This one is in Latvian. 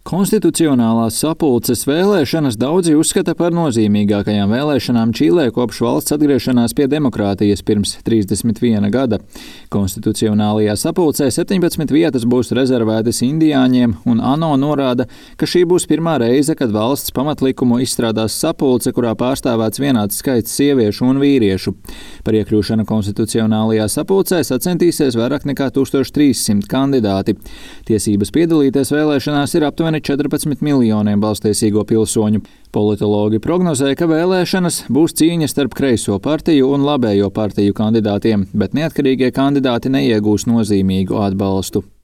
Konstitucionālās sapulces vēlēšanas daudzi uzskata par nozīmīgākajām vēlēšanām Čīlē kopš valsts atgriešanās pie demokrātijas pirms 31 gada. Konstitucionālajā sapulcē 17 vietas būs rezervētas indiāņiem, un ANO norāda, ka šī būs pirmā reize, kad valsts pamatlikumu izstrādās sapulce, kurā pārstāvēts vienāds skaits sieviešu un vīriešu. Par iekļūšanu konstitucionālajā sapulcē sacentīsies vairāk nekā 1300 kandidāti. Tiesības piedalīties vēlēšanās ir aptuveni 14 miljoniem balstiesīgo pilsoņu. Politologi prognozē, ka vēlēšanas būs cīņa starp kreiso partiju un labējo partiju kandidātiem, bet neatkarīgie kandidāti neiegūs nozīmīgu atbalstu.